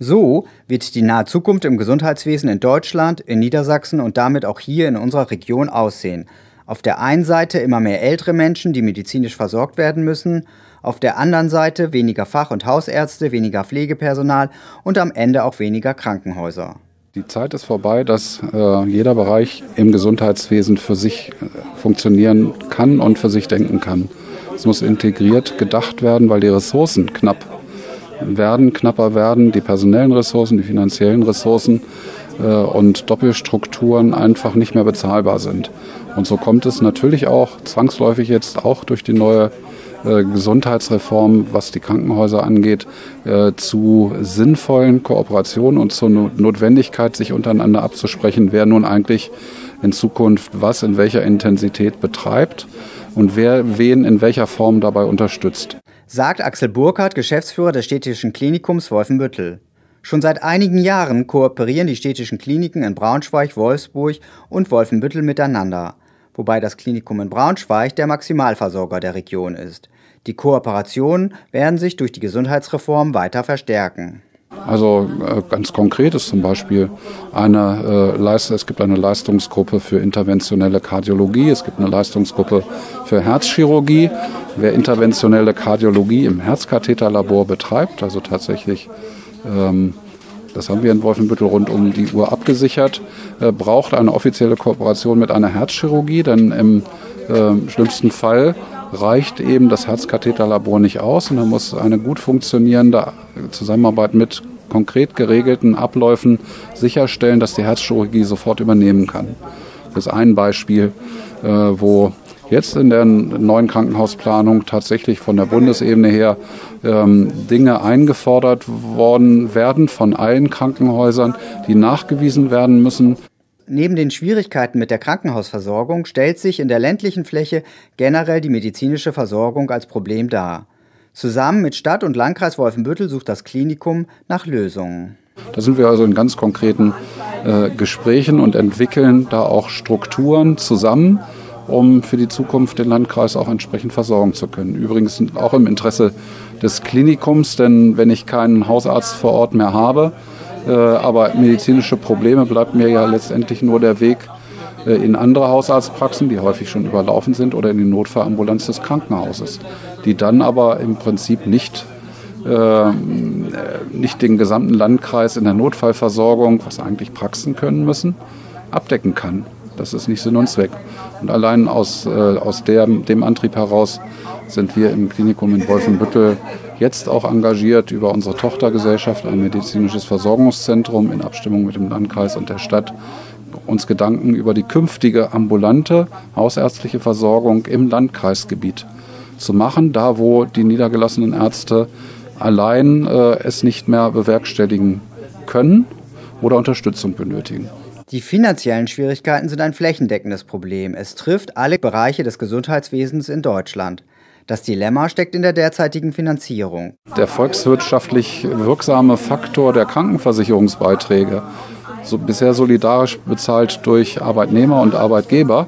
So wird die nahe Zukunft im Gesundheitswesen in Deutschland, in Niedersachsen und damit auch hier in unserer Region aussehen. Auf der einen Seite immer mehr ältere Menschen, die medizinisch versorgt werden müssen, auf der anderen Seite weniger Fach- und Hausärzte, weniger Pflegepersonal und am Ende auch weniger Krankenhäuser. Die Zeit ist vorbei, dass jeder Bereich im Gesundheitswesen für sich funktionieren kann und für sich denken kann. Es muss integriert gedacht werden, weil die Ressourcen knapper werden, die personellen Ressourcen, die finanziellen Ressourcen und Doppelstrukturen einfach nicht mehr bezahlbar sind. Und so kommt es natürlich auch zwangsläufig jetzt auch durch die neue Gesundheitsreform, was die Krankenhäuser angeht, zu sinnvollen Kooperationen und zur Notwendigkeit, sich untereinander abzusprechen, wer nun eigentlich in Zukunft was in welcher Intensität betreibt und wer wen in welcher Form dabei unterstützt. Sagt Axel Burkhardt, Geschäftsführer des Städtischen Klinikums Wolfenbüttel. Schon seit einigen Jahren kooperieren die städtischen Kliniken in Braunschweig, Wolfsburg und Wolfenbüttel miteinander, wobei das Klinikum in Braunschweig der Maximalversorger der Region ist. Die Kooperationen werden sich durch die Gesundheitsreform weiter verstärken. Also ganz konkret ist zum Beispiel es gibt eine Leistungsgruppe für interventionelle Kardiologie, es gibt eine Leistungsgruppe für Herzchirurgie. Wer interventionelle Kardiologie im Herzkatheterlabor betreibt, also tatsächlich, das haben wir in Wolfenbüttel rund um die Uhr abgesichert, braucht eine offizielle Kooperation mit einer Herzchirurgie, denn im schlimmsten Fall reicht eben das Herzkatheterlabor nicht aus und da muss eine gut funktionierende Zusammenarbeit mit konkret geregelten Abläufen sicherstellen, dass die Herzchirurgie sofort übernehmen kann. Das ist ein Beispiel, wo jetzt in der neuen Krankenhausplanung tatsächlich von der Bundesebene her Dinge eingefordert worden werden von allen Krankenhäusern, die nachgewiesen werden müssen. Neben den Schwierigkeiten mit der Krankenhausversorgung stellt sich in der ländlichen Fläche generell die medizinische Versorgung als Problem dar. Zusammen mit Stadt und Landkreis Wolfenbüttel sucht das Klinikum nach Lösungen. Da sind wir also in ganz konkreten Gesprächen und entwickeln da auch Strukturen zusammen, um für die Zukunft den Landkreis auch entsprechend versorgen zu können. Übrigens auch im Interesse des Klinikums, denn wenn ich keinen Hausarzt vor Ort mehr habe, aber medizinische Probleme, bleibt mir ja letztendlich nur der Weg in andere Hausarztpraxen, die häufig schon überlaufen sind, oder in die Notfallambulanz des Krankenhauses, die dann aber im Prinzip nicht den gesamten Landkreis in der Notfallversorgung, was eigentlich Praxen können müssen, abdecken kann. Das ist nicht Sinn und Zweck. Und allein aus dem Antrieb heraus sind wir im Klinikum in Wolfenbüttel jetzt auch engagiert, über unsere Tochtergesellschaft, ein medizinisches Versorgungszentrum in Abstimmung mit dem Landkreis und der Stadt, uns Gedanken über die künftige ambulante hausärztliche Versorgung im Landkreisgebiet zu machen, da wo die niedergelassenen Ärzte allein es nicht mehr bewerkstelligen können oder Unterstützung benötigen. Die finanziellen Schwierigkeiten sind ein flächendeckendes Problem. Es trifft alle Bereiche des Gesundheitswesens in Deutschland. Das Dilemma steckt in der derzeitigen Finanzierung. Der volkswirtschaftlich wirksame Faktor der Krankenversicherungsbeiträge, bisher solidarisch bezahlt durch Arbeitnehmer und Arbeitgeber,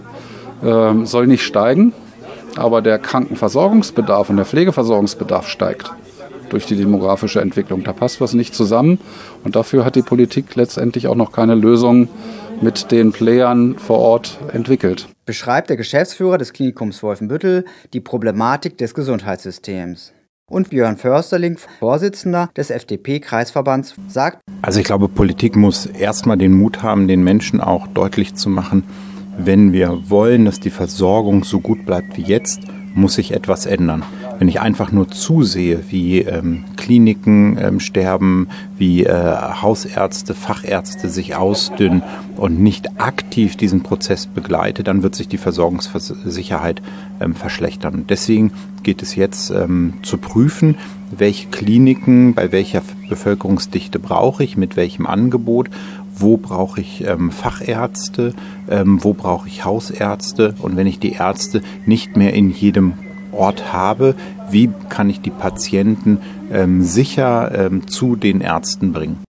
soll nicht steigen, aber der Krankenversorgungsbedarf und der Pflegeversorgungsbedarf steigt durch die demografische Entwicklung. Da passt was nicht zusammen und dafür hat die Politik letztendlich auch noch keine Lösung mit den Playern vor Ort entwickelt. Beschreibt der Geschäftsführer des Klinikums Wolfenbüttel die Problematik des Gesundheitssystems. Und Björn Försterling, Vorsitzender des FDP-Kreisverbands, sagt: Also ich glaube, Politik muss erstmal den Mut haben, den Menschen auch deutlich zu machen, wenn wir wollen, dass die Versorgung so gut bleibt wie jetzt, muss sich etwas ändern. Wenn ich einfach nur zusehe, wie Kliniken sterben, wie Hausärzte, Fachärzte sich ausdünnen und nicht aktiv diesen Prozess begleite, dann wird sich die Versorgungssicherheit verschlechtern. Deswegen geht es jetzt zu prüfen, welche Kliniken, bei welcher Bevölkerungsdichte brauche ich, mit welchem Angebot, wo brauche ich Fachärzte, wo brauche ich Hausärzte und wenn ich die Ärzte nicht mehr in jedem Ort habe, wie kann ich die Patienten sicher zu den Ärzten bringen?